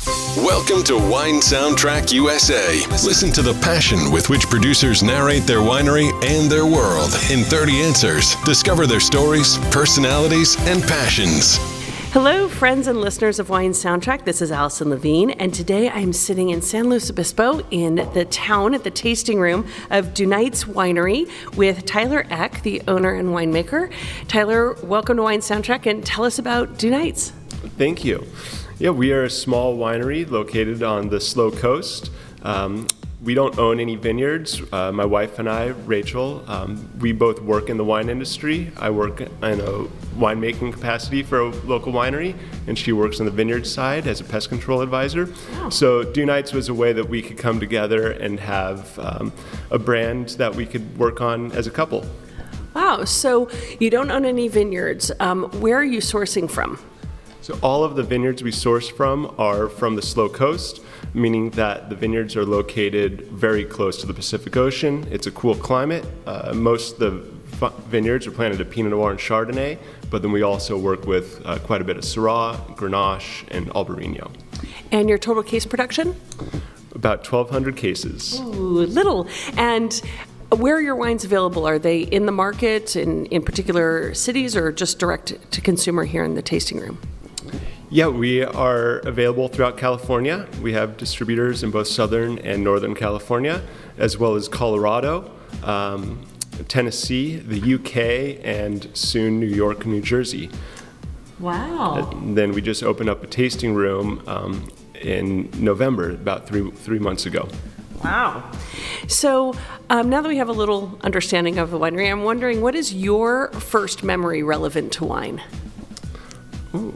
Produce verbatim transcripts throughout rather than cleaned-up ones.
Welcome to Wine Soundtrack U S A. Listen to the passion with which producers narrate their winery and their world in thirty answers. Discover their stories, personalities, and passions. Hello, friends and listeners of Wine Soundtrack. This is Allison Levine, and today I'm sitting in San Luis Obispo in the town at the tasting room of Dunites Winery with Tyler Eck, the owner and winemaker. Tyler, welcome to Wine Soundtrack, and tell us about Dunites. Thank you. Yeah, we are a small winery located on the Slow Coast. Um, we don't own any vineyards. Uh, my wife and I, Rachel, um, we both work in the wine industry. I work in a winemaking capacity for a local winery, and she works on the vineyard side as a pest control advisor. Wow. So Dunites was a way that we could come together and have um, a brand that we could work on as a couple. Wow, so you don't own any vineyards. Um, where are you sourcing from? So all of the vineyards we source from are from the Slow Coast, meaning that the vineyards are located very close to the Pacific Ocean. It's a cool climate. Uh, most of the vineyards are planted at Pinot Noir and Chardonnay, but then we also work with uh, quite a bit of Syrah, Grenache, and Albarino. And your total case production? About twelve hundred cases. Ooh, little. And where are your wines available? Are they in the market in, in particular cities or just direct to consumer here in the tasting room? Yeah, we are available throughout California. We have distributors in both Southern and Northern California, as well as Colorado, um, Tennessee, the U K, and soon New York and New Jersey. Wow. And then we just opened up a tasting room um, in November, about three three months ago. Wow. So um, now that we have a little understanding of the winery, I'm wondering, what is your first memory relevant to wine? Ooh.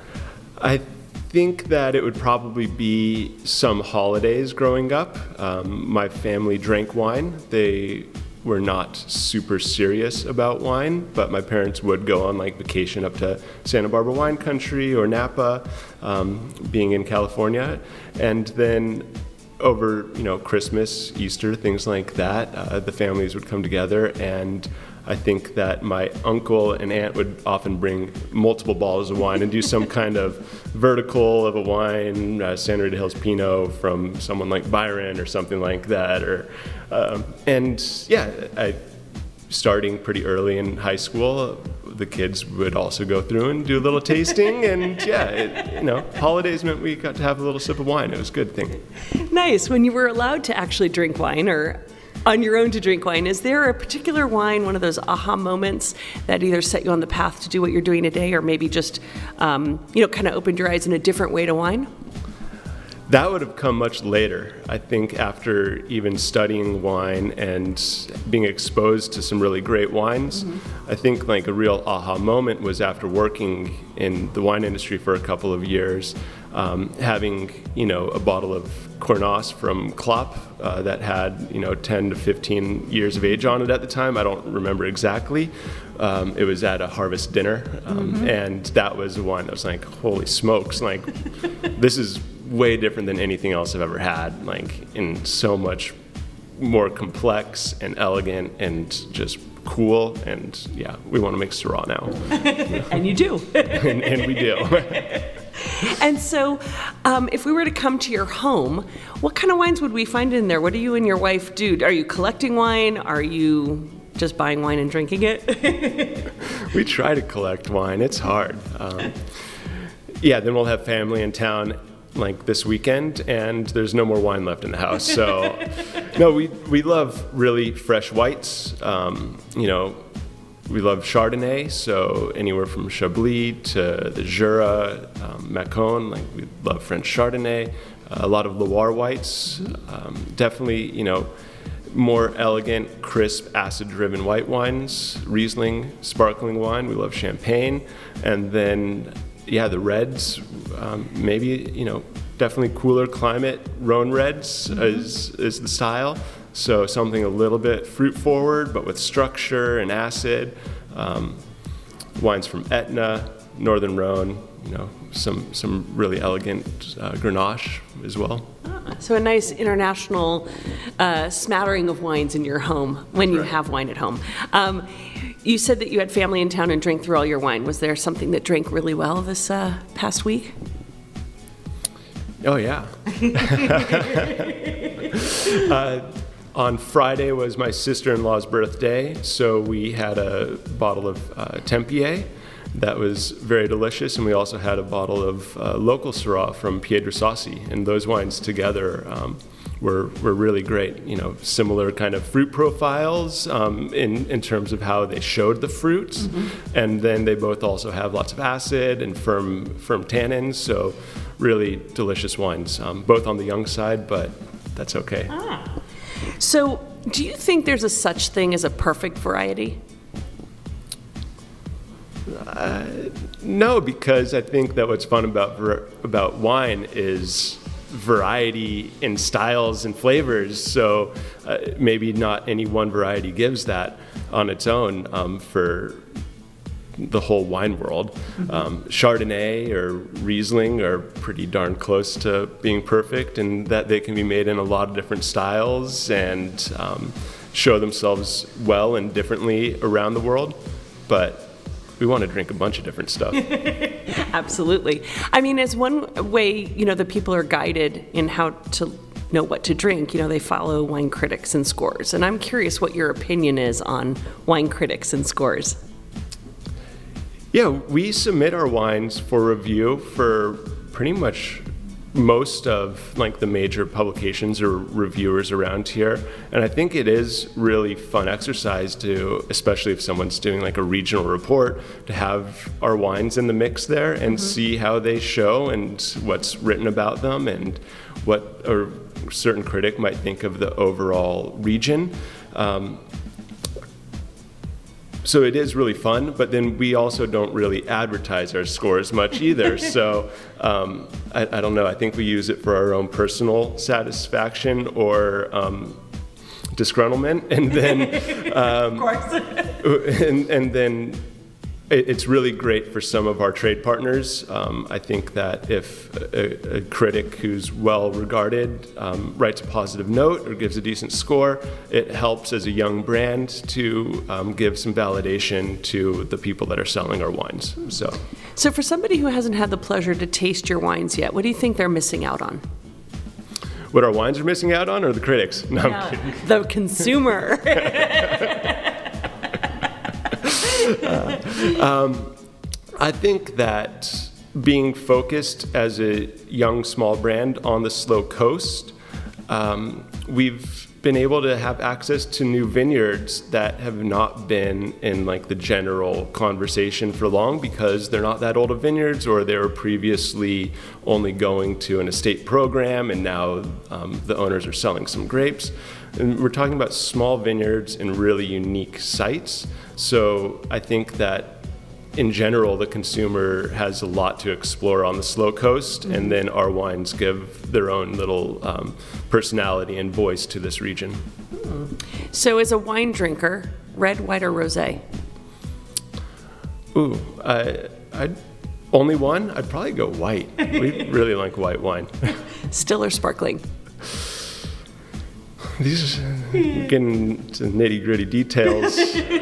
I think that it would probably be some holidays growing up. Um, my family drank wine. They were not super serious about wine, but my parents would go on like vacation up to Santa Barbara wine country or Napa, um, being in California. And then over, you know, Christmas, Easter, things like that, uh, the families would come together, and I think that my uncle and aunt would often bring multiple bottles of wine and do some kind of vertical of a wine, uh, Santa Rita Hills Pinot from someone like Byron or something like that. Or um, and yeah, I, starting pretty early in high school, the kids would also go through and do a little tasting, and yeah, it, you know, holidays meant we got to have a little sip of wine. It was a good thing. Nice. When you were allowed to actually drink wine, or on your own to drink wine, is there a particular wine, one of those aha moments that either set you on the path to do what you're doing today, or maybe just, um, you know, kind of opened your eyes in a different way to wine? That would have come much later. I think after even studying wine and being exposed to some really great wines, mm-hmm. I think like a real aha moment was after working in the wine industry for a couple of years, um, having, you know, a bottle of Cornas from Klopp uh, that had, you know, ten to fifteen years of age on it at the time. I don't remember exactly. Um, it was at a harvest dinner, um, mm-hmm. and that was the wine that was like, holy smokes, like this is way different than anything else I've ever had, like in so much more complex and elegant and just cool. And yeah, we want to make Syrah now. And you do. and, and we do. And so um, if we were to come to your home, what kind of wines would we find in there? What do you and your wife do? Are you collecting wine? Are you just buying wine and drinking it? We try to collect wine. It's hard. Um, yeah, then we'll have family in town like this weekend, and there's no more wine left in the house. So no, we we love really fresh whites. Um, you know, we love Chardonnay, so anywhere from Chablis to the Jura, um, Macon. Like we love French Chardonnay. Uh, a lot of Loire whites. Um, definitely, you know, more elegant, crisp, acid-driven white wines. Riesling, sparkling wine. We love Champagne, and then yeah, the reds. Um, maybe, you know, definitely cooler climate. Rhone reds mm-hmm. is is the style. So something a little bit fruit forward, but with structure and acid. Um, wines from Etna, Northern Rhone, you know, some some really elegant uh, Grenache as well. Ah, so a nice international uh, smattering of wines in your home when you right. have wine at home. Um, you said that you had family in town and drank through all your wine. Was there something that drank really well this uh, past week? Oh, yeah. uh, on Friday was my sister-in-law's birthday, so we had a bottle of uh, Tempier that was very delicious, and we also had a bottle of uh, local Syrah from Pietrasassi, and those wines together um, were were really great. You know, similar kind of fruit profiles um, in in terms of how they showed the fruits, mm-hmm. and then they both also have lots of acid and firm firm tannins. So, really delicious wines, um, both on the young side, but that's okay. Ah. So, do you think there's a such thing as a perfect variety? Uh, no, because I think that what's fun about about wine is variety in styles and flavors. So uh, maybe not any one variety gives that on its own um, for the whole wine world. Mm-hmm. Um, Chardonnay or Riesling are pretty darn close to being perfect, in that they can be made in a lot of different styles and um, show themselves well and differently around the world. But we want to drink a bunch of different stuff. Absolutely. I mean, as one way, you know, the people are guided in how to know what to drink. You know, they follow wine critics and scores. And I'm curious what your opinion is on wine critics and scores. Yeah, we submit our wines for review for pretty much most of like the major publications or reviewers around here, and I think it is really fun exercise to, especially if someone's doing like a regional report, to have our wines in the mix there and mm-hmm. see how they show and what's written about them and what a certain critic might think of the overall region. Um, So it is really fun, but then we also don't really advertise our scores much either. So um, I, I don't know. I think we use it for our own personal satisfaction or um, disgruntlement, and then um, of course, and, and then it, it's really great for some of our trade partners. Um, I think that if a, a critic who's well regarded um, writes a positive note or gives a decent score, it helps as a young brand to um, give some validation to the people that are selling our wines. So, so for somebody who hasn't had the pleasure to taste your wines yet, what do you think they're missing out on? What our wines are missing out on, or the critics? No, yeah, I'm kidding. The consumer. uh, um, I think that being focused as a young, small brand on the slow coast, um, we've been able to have access to new vineyards that have not been in like the general conversation for long because they're not that old of vineyards, or they were previously only going to an estate program and now um, the owners are selling some grapes. And we're talking about small vineyards in really unique sites. So I think that in general, the consumer has a lot to explore on the slow coast, mm-hmm. and then our wines give their own little um, personality and voice to this region. Mm-hmm. So as a wine drinker, red, white, or rosé? Ooh, I, I'd only one? I'd probably go white. We really like white wine. Still or sparkling? These are getting into nitty-gritty details.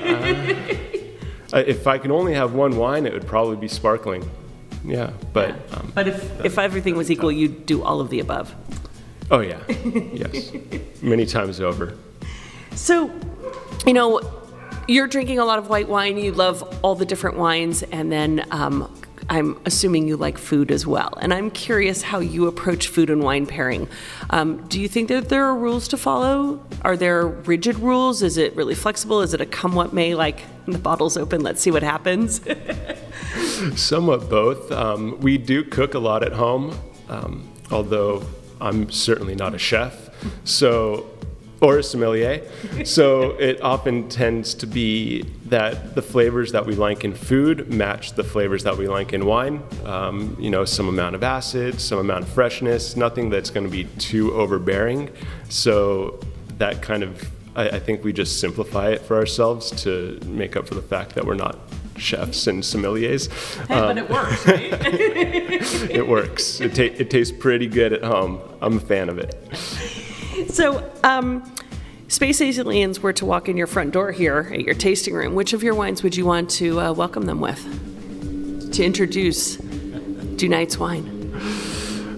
Uh, If I can only have one wine, it would probably be sparkling. Yeah, but... Um, but if, if everything was equal, you'd do all of the above. Oh, yeah. Yes. Many times over. So, you know, you're drinking a lot of white wine. You love all the different wines. And then um, I'm assuming you like food as well. And I'm curious how you approach food and wine pairing. Um, do you think that there are rules to follow? Are there rigid rules? Is it really flexible? Is it a come what may, like the bottle's open, let's see what happens? Somewhat both. Um, we do cook a lot at home, um, although I'm certainly not a chef, so or a sommelier. So it often tends to be that the flavors that we like in food match the flavors that we like in wine. Um, you know, some amount of acid, some amount of freshness, nothing that's going to be too overbearing. So that kind of, I, I think we just simplify it for ourselves to make up for the fact that we're not chefs and sommeliers. Hey, um, but it works, right? It works. It, ta- it tastes pretty good at home. I'm a fan of it. So, um, Space Aliens were to walk in your front door here at your tasting room. Which of your wines would you want to uh, welcome them with? To introduce Dunite's wine?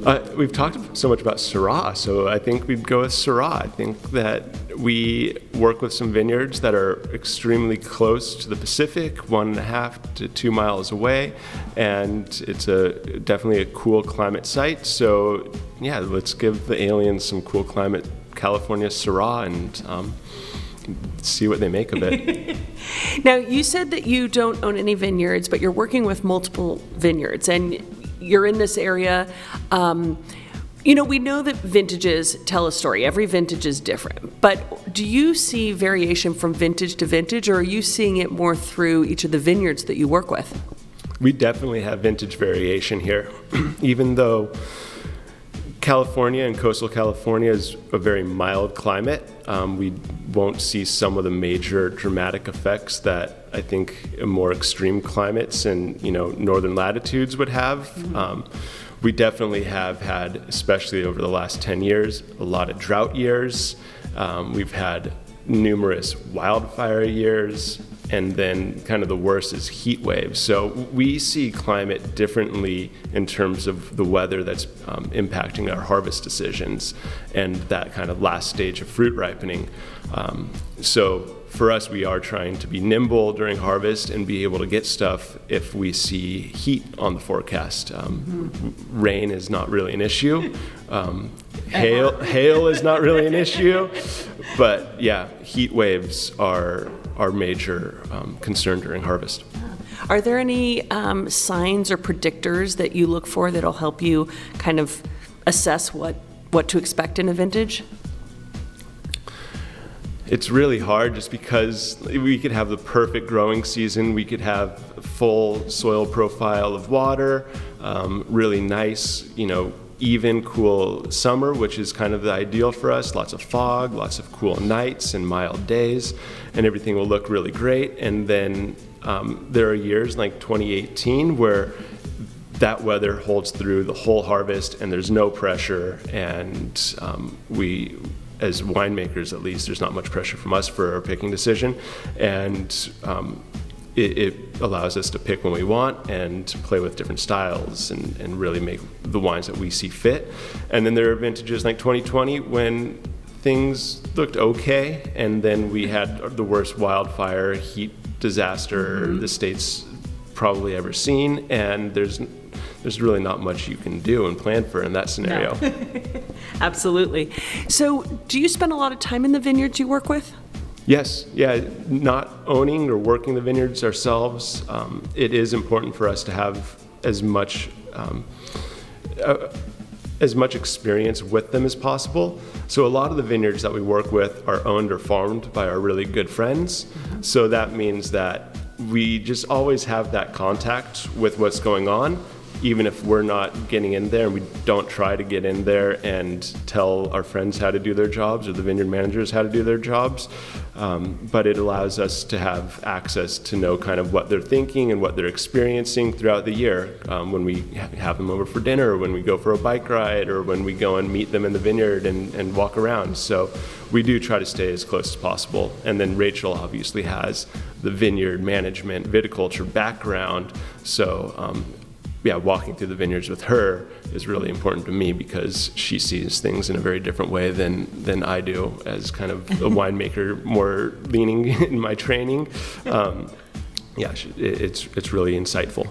Uh, we've talked so much about Syrah, so I think we'd go with Syrah. I think that we work with some vineyards that are extremely close to the Pacific, one and a half to two miles away, and it's a definitely a cool climate site. So yeah, let's give the aliens some cool climate California Syrah and um, see what they make of it. Now, you said that you don't own any vineyards, but you're working with multiple vineyards, and you're in this area. Um, you know, we know that vintages tell a story. Every vintage is different. But do you see variation from vintage to vintage, or are you seeing it more through each of the vineyards that you work with? We definitely have vintage variation here. Even though California and coastal California is a very mild climate, um, we won't see some of the major dramatic effects that I think more extreme climates and, you know, northern latitudes would have. Mm-hmm. Um, we definitely have had, especially over the last ten years, a lot of drought years. Um, we've had numerous wildfire years, and then kind of the worst is heat waves. So we see climate differently in terms of the weather that's um, impacting our harvest decisions and that kind of last stage of fruit ripening. Um, so for us, we are trying to be nimble during harvest and be able to get stuff if we see heat on the forecast. Um, mm-hmm. Rain is not really an issue. Um, hail, hail is not really an issue. But yeah, heat waves are our major um, concern during harvest. Are there any um, signs or predictors that you look for that'll help you kind of assess what, what to expect in a vintage? It's really hard just because we could have the perfect growing season. We could have full soil profile of water, um, really nice, you know, even cool summer, which is kind of the ideal for us. Lots of fog, lots of cool nights and mild days, and everything will look really great. And then um, there are years like twenty eighteen where that weather holds through the whole harvest and there's no pressure, and um, we, as winemakers at least, there's not much pressure from us for our picking decision, and um, it, it allows us to pick when we want and play with different styles and, and really make the wines that we see fit. And then there are vintages like twenty twenty when things looked okay, and then we had the worst wildfire heat disaster mm-hmm. the state's probably ever seen, and there's there's really not much you can do and plan for in that scenario. No. Absolutely. So do you spend a lot of time in the vineyards you work with? Yes, yeah, not owning or working the vineyards ourselves, um, it is important for us to have as much um, uh, as much experience with them as possible. So a lot of the vineyards that we work with are owned or farmed by our really good friends. Mm-hmm. So that means that we just always have that contact with what's going on, even if we're not getting in there, and we don't try to get in there and tell our friends how to do their jobs or the vineyard managers how to do their jobs. Um, but it allows us to have access to know kind of what they're thinking and what they're experiencing throughout the year um, when we have them over for dinner, or when we go for a bike ride, or when we go and meet them in the vineyard and, and walk around. So we do try to stay as close as possible. And then Rachel obviously has the vineyard management, viticulture background. So um, yeah, walking through the vineyards with her is really important to me because she sees things in a very different way than than I do as kind of a winemaker, more leaning in my training. Um, yeah, it's it's really insightful.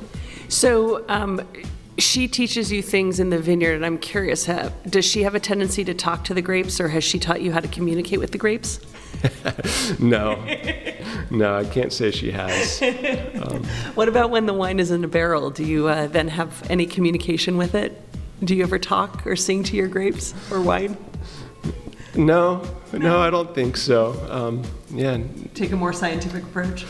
So um, she teaches you things in the vineyard, and I'm curious, uh, does she have a tendency to talk to the grapes, or has she taught you how to communicate with the grapes? No, no, I can't say she has. Um, what about when the wine is in a barrel? Do you uh, then have any communication with it? Do you ever talk or sing to your grapes or wine? No, no, I don't think so. Um, yeah. Take a more scientific approach?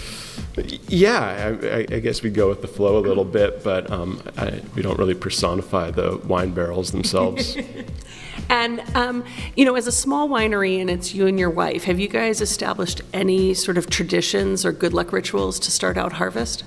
Yeah, I, I guess we go with the flow a little bit, but um, I, we don't really personify the wine barrels themselves. And, um, you know, as a small winery, and it's you and your wife, have you guys established any sort of traditions or good luck rituals to start out harvest?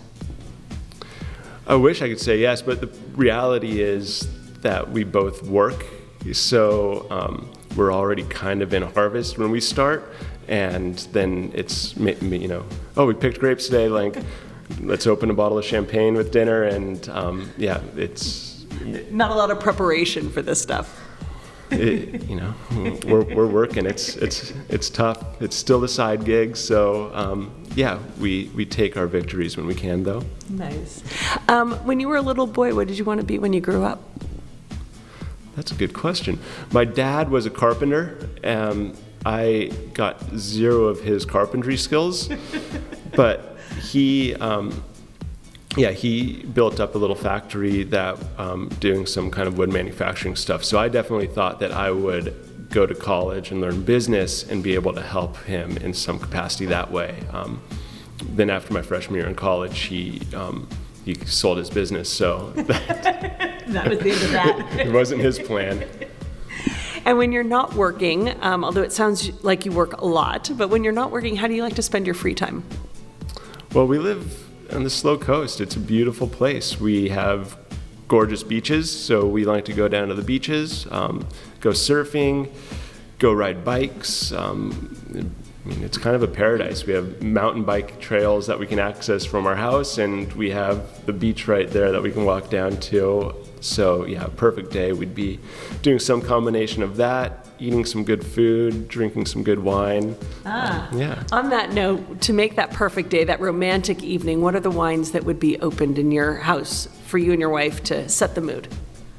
I wish I could say yes, but the reality is that we both work, so um, we're already kind of in harvest when we start, and then it's, you know, oh, we picked grapes today, like, let's open a bottle of champagne with dinner, and um, yeah, it's Not a lot of preparation for this stuff. It, you know, we're we're working. It's it's it's tough. It's still a side gig, so um, yeah, we we take our victories when we can, though. Nice. Um, when you were a little boy, what did you want to be when you grew up? That's a good question. My dad was a carpenter. Um, I got zero of his carpentry skills, but he. Um, Yeah, he built up a little factory that um, doing some kind of wood manufacturing stuff. So I definitely thought that I would go to college and learn business and be able to help him in some capacity that way. Um, then after my freshman year in college, he um, he sold his business. So that, that was the end of that. It wasn't his plan. And when you're not working, um, although it sounds like you work a lot, but when you're not working, how do you like to spend your free time? Well, we live on the Slow Coast. It's a beautiful place. We have gorgeous beaches, so we like to go down to the beaches, um, go surfing, go ride bikes. Um, I mean, it's kind of a paradise. We have mountain bike trails that we can access from our house, and we have the beach right there that we can walk down to. So yeah, perfect day. We'd be doing some combination of that, eating some good food, drinking some good wine. Ah. Um, yeah. On that note, to make that perfect day, that romantic evening, what are the wines that would be opened in your house for you and your wife to set the mood?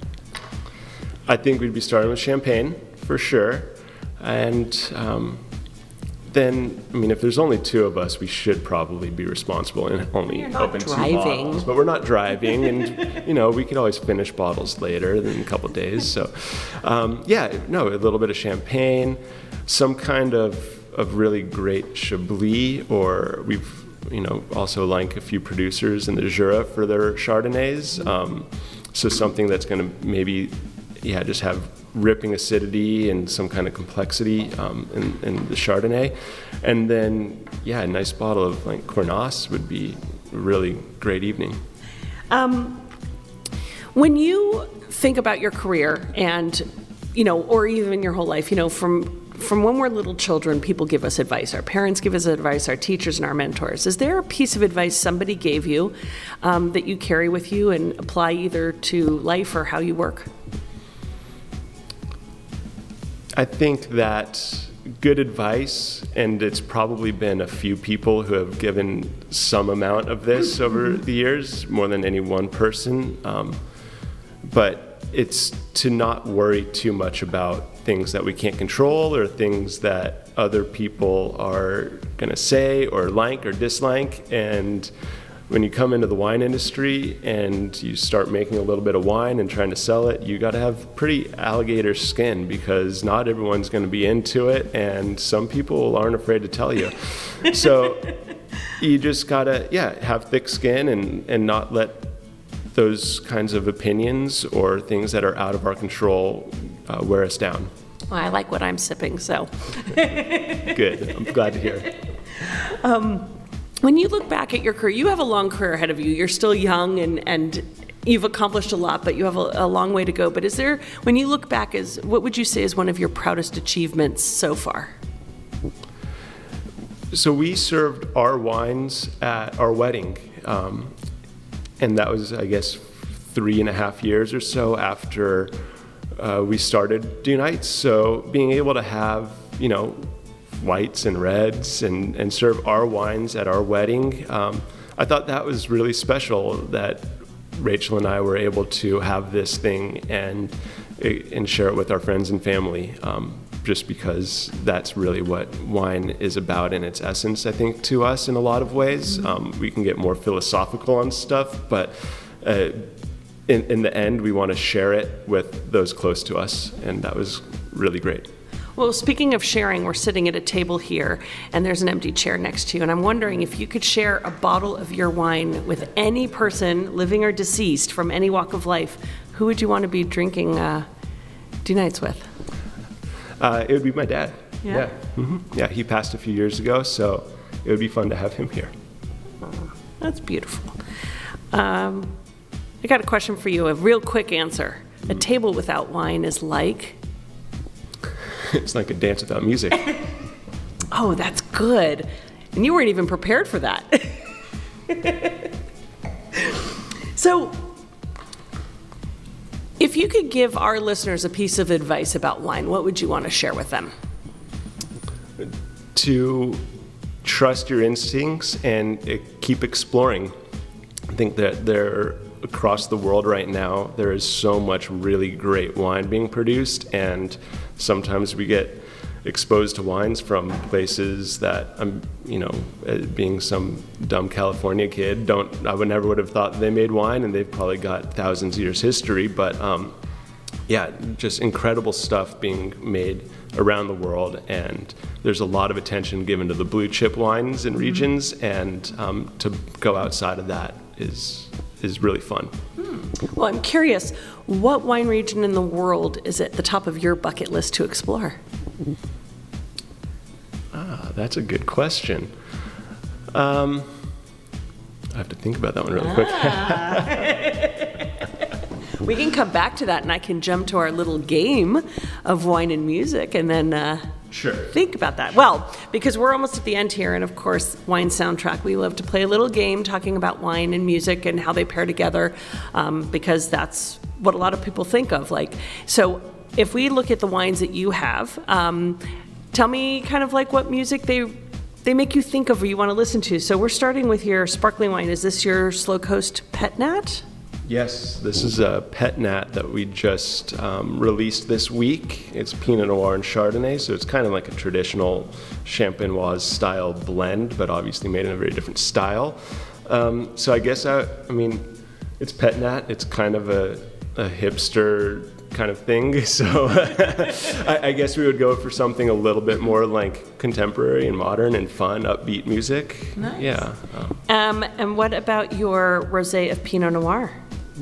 I think we'd be starting with champagne, for sure. And um, then, I mean, if there's only two of us, we should probably be responsible and only You're not open driving. two bottles. But we're not driving, and, you know, we could always finish bottles later in a couple days. So, um, yeah, no, a little bit of champagne, some kind of, of really great Chablis, or we've, you know, also like a few producers in the Jura for their Chardonnays. Um, so something that's going to maybe, yeah, just have ripping acidity and some kind of complexity um, in, in the Chardonnay. And then, yeah, a nice bottle of like Cornas would be a really great evening. Um, when you think about your career and, you know, or even your whole life, you know, from from when we're little children, people give us advice. Our parents give us advice, our teachers and our mentors. Is there a piece of advice somebody gave you um, that you carry with you and apply either to life or how you work? I think that good advice, and it's probably been a few people who have given some amount of this over the years, more than any one person, um, but it's to not worry too much about things that we can't control or things that other people are going to say or like or dislike. And when you come into the wine industry and you start making a little bit of wine and trying to sell it, you got to have pretty alligator skin, because not everyone's going to be into it, and some people aren't afraid to tell you. So you just got to, yeah, have thick skin and, and not let those kinds of opinions or things that are out of our control uh, wear us down. Well, I like what I'm sipping, so. Good. I'm glad to hear it. Um, When you look back at your career, you have a long career ahead of you. You're still young and, and you've accomplished a lot, but you have a, a long way to go. But is there, when you look back, is what would you say is one of your proudest achievements so far? So we served our wines at our wedding, um, and that was, I guess, three and a half years or so after uh, we started Dunites. So being able to have, you know, whites and reds and, and serve our wines at our wedding. Um, I thought that was really special that Rachel and I were able to have this thing and and share it with our friends and family, um, just because that's really what wine is about in its essence, I think, to us in a lot of ways. Um, we can get more philosophical on stuff, but uh, in, in the end, we want to share it with those close to us, and that was really great. Well, speaking of sharing, we're sitting at a table here, and there's an empty chair next to you, and I'm wondering if you could share a bottle of your wine with any person, living or deceased, from any walk of life. Who would you want to be drinking uh, Dunites with? Uh, it would be my dad. Yeah? Yeah. Mm-hmm. Yeah, he passed a few years ago, so it would be fun to have him here. Oh, that's beautiful. Um, I got a question for you, a real quick answer. A table without wine is like... It's like a dance without music. Oh, that's good. And you weren't even prepared for that. So, if you could give our listeners a piece of advice about wine, what would you want to share with them? To trust your instincts and uh, keep exploring. I think that there, across the world right now, there is so much really great wine being produced, and sometimes we get exposed to wines from places that I'm, you know, being some dumb California kid, don't I would never would have thought they made wine, and they've probably got thousands of years history. But um, yeah, just incredible stuff being made around the world, and there's a lot of attention given to the blue chip wines and regions, and um, to go outside of that is is really fun. Hmm. Well, I'm curious, what wine region in the world is at the top of your bucket list to explore? Ah, that's a good question. Um, I have to think about that one really ah. quick. We can come back to that, and I can jump to our little game of wine and music, and then uh, sure. think about that. Well, because we're almost at the end here, and of course, Wine Soundtrack, we love to play a little game talking about wine and music and how they pair together, um, because that's what a lot of people think of. Like, so if we look at the wines that you have, um, tell me kind of like what music they they make you think of or you want to listen to. So we're starting with your sparkling wine. Is this your Slow Coast Pet Nat? Yes, this is a Pet Nat that we just um, released this week. It's Pinot Noir and Chardonnay, so it's kind of like a traditional Champenoise style blend, but obviously made in a very different style. Um, so I guess, I, I mean, it's Pet Nat. It's kind of a, a hipster kind of thing, so I, I guess we would go for something a little bit more like contemporary and modern and fun, upbeat music. Nice. Yeah. Um, um, and what about your rosé of Pinot Noir?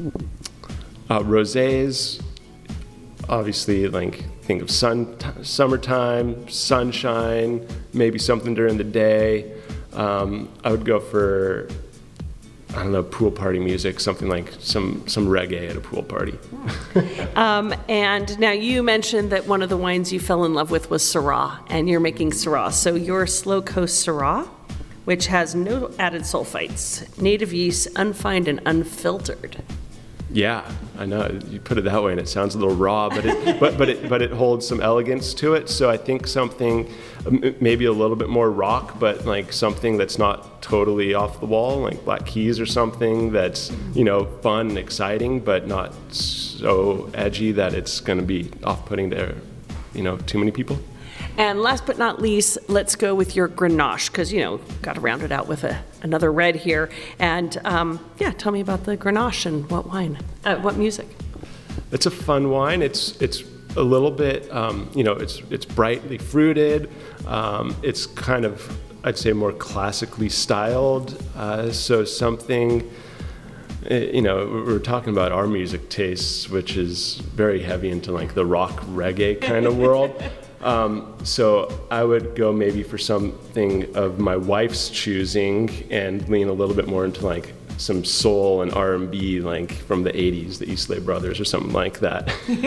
Uh, rosés, obviously, like think of sun, t- summertime, sunshine, maybe something during the day. Um, I would go for, I don't know, pool party music, something like some, some reggae at a pool party. um, and now you mentioned that one of the wines you fell in love with was Syrah, and you're making Syrah. So your Slow Coast Syrah, which has no added sulfites, native yeast, unfined and unfiltered. Yeah, I know. You put it that way, and it sounds a little raw, but it but but it but it holds some elegance to it. So I think something maybe a little bit more rock, but like something that's not totally off the wall, like Black Keys or something that's, you know, fun and exciting, but not so edgy that it's going to be off-putting to, you know, too many people. And last but not least, let's go with your Grenache, because, you know, got to round it out with a, another red here. And, um, yeah, tell me about the Grenache and what wine, uh, what music. It's a fun wine. It's it's a little bit, um, you know, it's it's brightly fruited. Um, it's kind of, I'd say, more classically styled. Uh, so something, you know, we're talking about our music tastes, which is very heavy into like the rock reggae kind of world. Um, so I would go maybe for something of my wife's choosing and lean a little bit more into like some soul and R and B, like from the eighties, the Eastlay Brothers or something like that.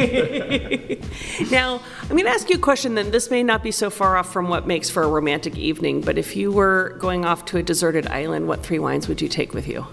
Now, I'm going to ask you a question then. This may not be so far off from what makes for a romantic evening, but if you were going off to a deserted island, what three wines would you take with you?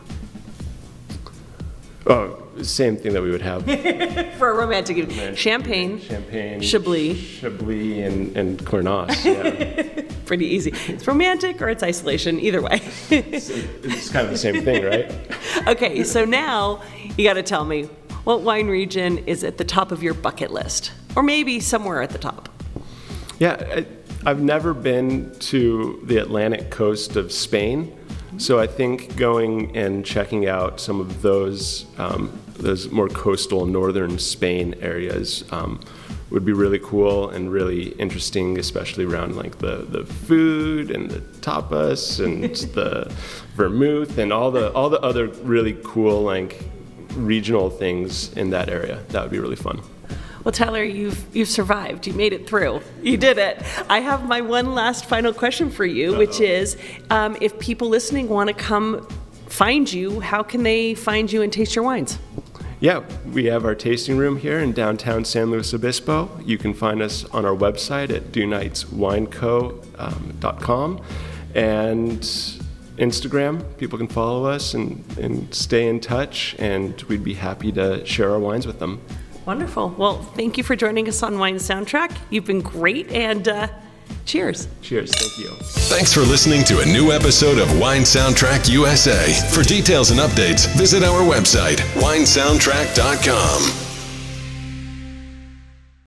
Oh, same thing that we would have for a romantic evening. Champagne, Champagne, Chablis, Chablis, and, and Grenache. Yeah. Pretty easy. It's romantic or it's isolation. Either way. it's, it's kind of the same thing, right? Okay, so now you got to tell me what wine region is at the top of your bucket list, or maybe somewhere at the top. Yeah, I, I've never been to the Atlantic coast of Spain. So I think going and checking out some of those um, those more coastal northern Spain areas um, would be really cool and really interesting, especially around like the, the food and the tapas and the vermouth and all the all the other really cool like regional things in that area. That would be really fun. Well, Tyler, you've you've survived. You made it through. You did it. I have my one last final question for you, Uh-oh. which is, um, if people listening want to come find you, how can they find you and taste your wines? Yeah, we have our tasting room here in downtown San Luis Obispo. You can find us on our website at do nights wine co dot com and Instagram. People can follow us and, and stay in touch, and we'd be happy to share our wines with them. Wonderful. Well, thank you for joining us on Wine Soundtrack. You've been great, and uh, cheers. Cheers. Thank you. Thanks for listening to a new episode of Wine Soundtrack U S A. For details and updates, visit our website, wine soundtrack dot com.